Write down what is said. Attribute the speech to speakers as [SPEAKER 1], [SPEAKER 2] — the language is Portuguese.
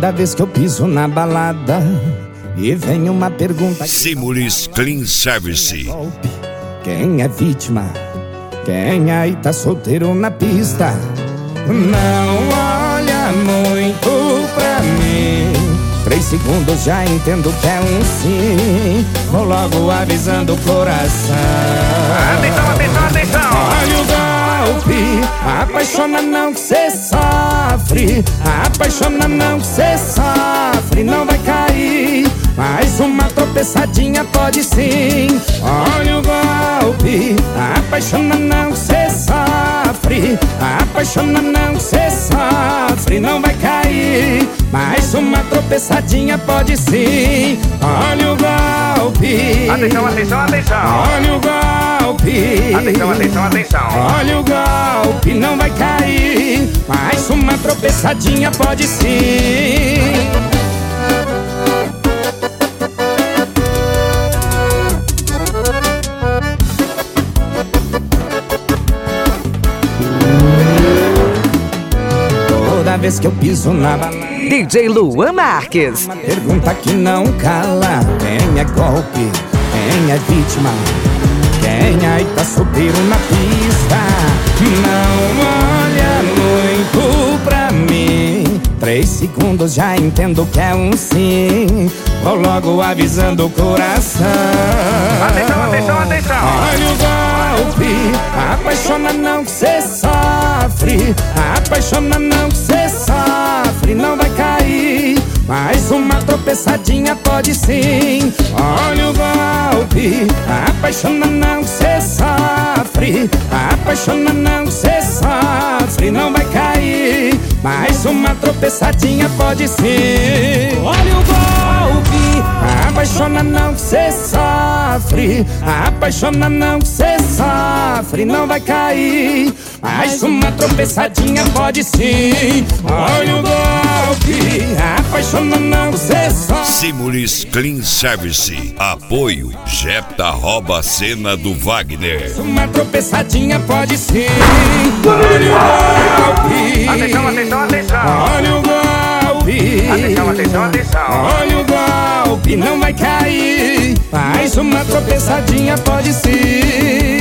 [SPEAKER 1] Toda vez que eu piso na balada e vem uma pergunta:
[SPEAKER 2] Simulis Clean Service.
[SPEAKER 1] Quem é vítima? Quem aí tá solteiro na pista? Não olha muito pra mim. 3 segundos já entendo que é um sim. Vou logo avisando o coração.
[SPEAKER 3] Atenção.
[SPEAKER 1] Olha o golpe, apaixona não que cê sofre. Apaixona não que cê sofre. Não vai cair, mais uma tropeçadinha pode sim. Olha o golpe, apaixona não que cê sofre. Apaixona não que cê sofre. Não vai cair, mais uma tropeçadinha pode sim. Olha o golpe.
[SPEAKER 3] Atenção.
[SPEAKER 1] Olha o golpe.
[SPEAKER 3] Atenção.
[SPEAKER 1] Olha o golpe, não vai cair, mais uma tropeçadinha pode sim. Toda vez que eu piso na balada,
[SPEAKER 4] DJ Luan Marques.
[SPEAKER 1] uma pergunta que não cala: quem é golpe? Quem é vítima? Quem aí tá solteiro na pista? Não olha muito pra mim. 3 segundos já entendo que é um sim. Vou logo avisando o coração.
[SPEAKER 3] Atenção.
[SPEAKER 1] Olha o golpe, apaixona não que cê sofre. Apaixona não que cê sofre. Não vai cair, mais uma tropeçadinha pode sim. Olha o golpe, apaixona não que cê sofre. Apaixona não que cê sofre. Não vai cair, mais uma tropeçadinha pode sim. Olha o golpe, apaixona não que cê sofre. Apaixona não que cê sofre. Não vai cair, mais uma tropeçadinha pode sim. Olha o golpe, apaixona não que cê sofre.
[SPEAKER 2] Simulis Clean Service. Apoio Jepta rouba a cena do Wagner.
[SPEAKER 1] Uma tropeçadinha pode sim. Olha o golpe.
[SPEAKER 3] Atenção.
[SPEAKER 1] Olha o golpe.
[SPEAKER 3] Atenção.
[SPEAKER 1] Olha o golpe, não vai cair, mais uma tropeçadinha pode sim.